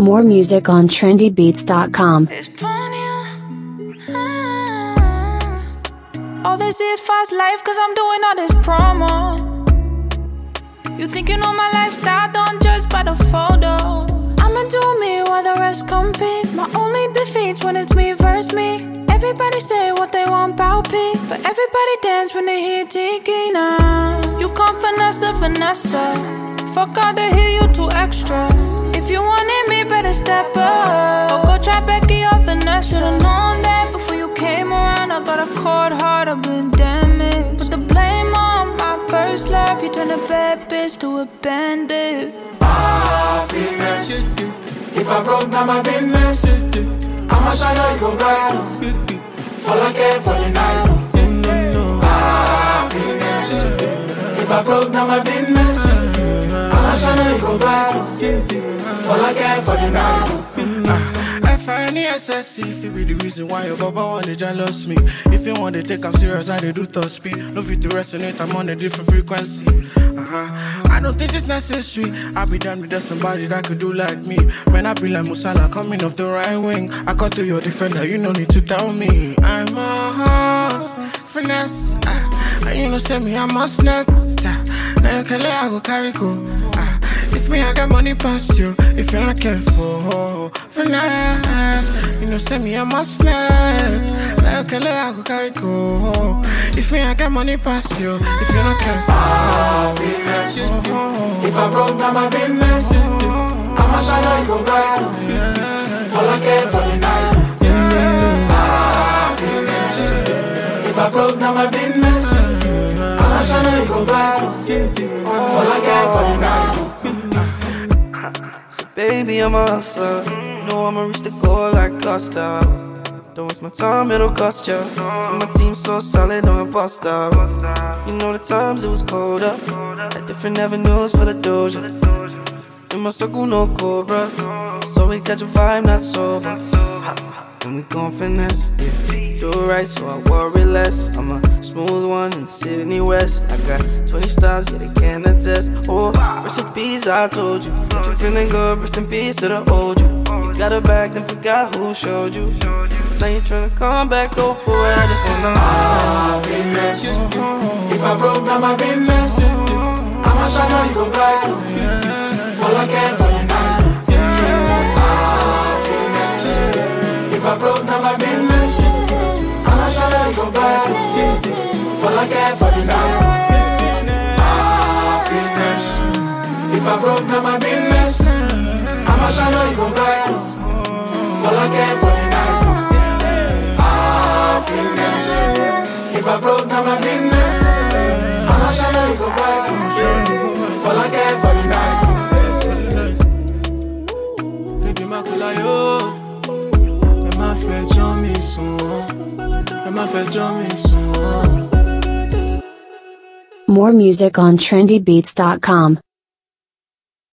More music on trendybeats.com. All they see is fast life cause I'm doing all this promo. You think you know my lifestyle, don't judge by the photo. I'ma do me while the rest compete. My only defeat's when it's me versus me. Everybody say what they want about P, but everybody dance when they hear Tiki now. You can't finesse a Vanessa. Fuck out to hear you too extra. If you wanted me, better step up. Or go try Becky or Vanessa. Should've known that before you came around. I got a cold heart, I've been damaged. Put the blame on my first love. You turn a bad bitch to a bandit. Finesse. If I broke down my business, I'ma shine like a bright. Fall I care for the night. Finesse. If I broke down my business, I'ma shine like a bright. Fall I care for the night. F-I-N-E-S-S-E, if it be the reason why your baba wanna jealous me. If you want to take I'm serious, I do top speed. No fit to resonate, I'm on a different frequency. I don't think it's necessary. I be done with that somebody that could do like me. Man, I be like Musala coming off the right wing. I cut to your defender, you no need to tell me. I'm a horse, finesse. And you know send me, I'm a snap. Now you can let I go carry go. If me, I got money past you. If you're not careful, finesse. You know, send me a must snap. Like a I go carry go. If me, I got money past you. If you're not careful, finesse. If I broke down my business, I'ma shine like a bright. Fall I care for the night. Finesse. If I broke down my business, I'ma shine like a bright. Fall I care for the night. Baby, I'm a hustler. You know I'ma reach the goal like Costa. Don't waste my time, it'll cost ya. And my team so solid, don't bust out. You know the times it was colder. Had different avenues for the doja. In my circle, no cobra. So we catch a vibe, not sober. And we gon' finesse, yeah. Do it right, so I worry less. I'm a smooth one in Sydney West. I got 20 stars, yeah, they can attest. Oh, recipes, I told you. But you feeling good, rest in peace to the old you. You got a bag, then forgot who showed you. Now you tryna come back, go for it, I just wanna finesse. If I broke down my business, I'ma shine like a bright. Fall I care for the night. If I broke down my business, I'ma shine like a bright. Fall I care for the night. Finesse. If I broke down my business, I'ma shine like a bright. Fall I care for the night. Finesse. If I broke down my business, I'ma shine like a bright. Fall I care for the night. Baby, my cool yo. Fait jamais son. Elle m'a fait jamais son. More music on trendybeats.com.